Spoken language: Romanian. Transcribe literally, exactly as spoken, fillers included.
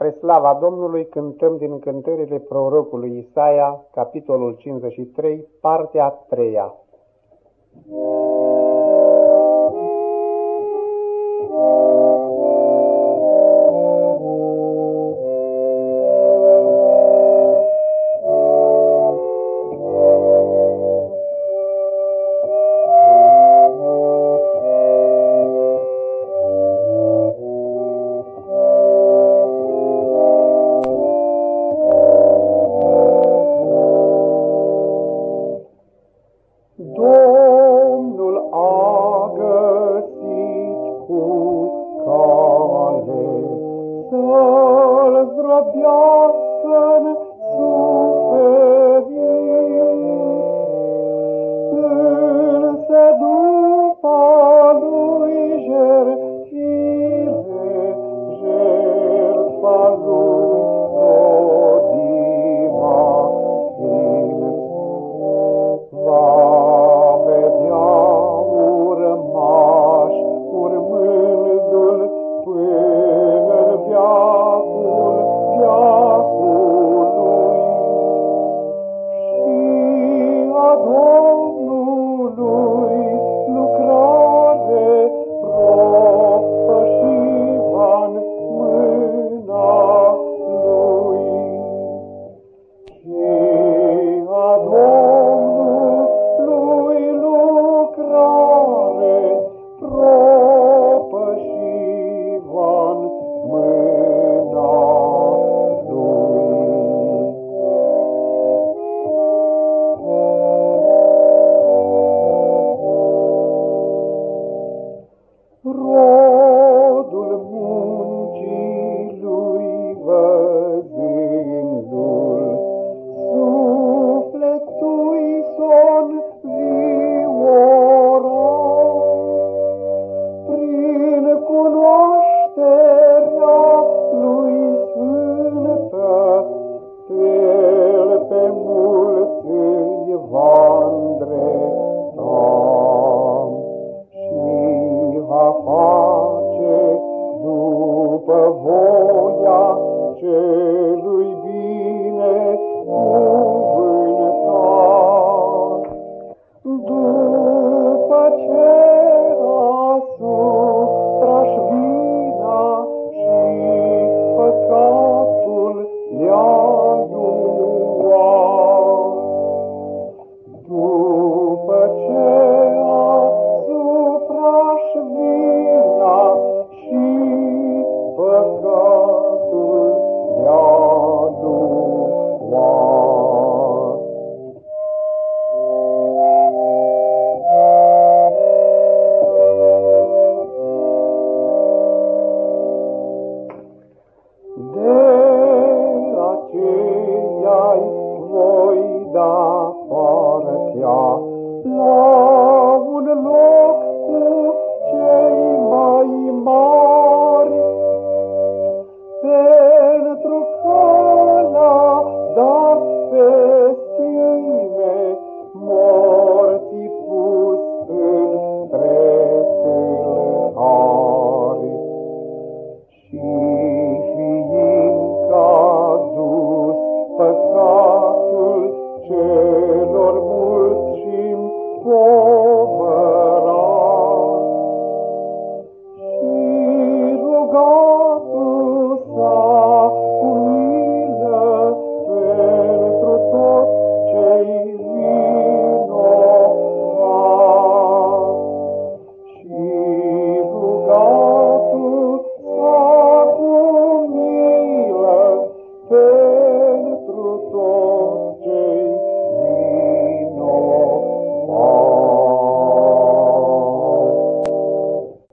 Spre slava Domnului cântăm din cântările prorocului Isaia, capitolul cincizeci și trei, partea a treia. Domnul a găsit cu cale să-l zdrobească-n suferinți, însă după lui jertfire, jertfa lui rodima sfinți, va urmându-l până-n veacul veacului. Și a Domnului lucrare propășiva-n mâna lui. Și a Domnului lucrare propășiva-n mâna lui. Rodul muncii lui văzându-l, sufletul-i s-o înviora. Prin cunoașterea lui sfântă, El pe mulți îi va îndrepta și va face după voia celui binecuvântat. După ce asupra-și vina și păcatul le-a luat, după ce asupra-și vina și păcatul le-a luat. De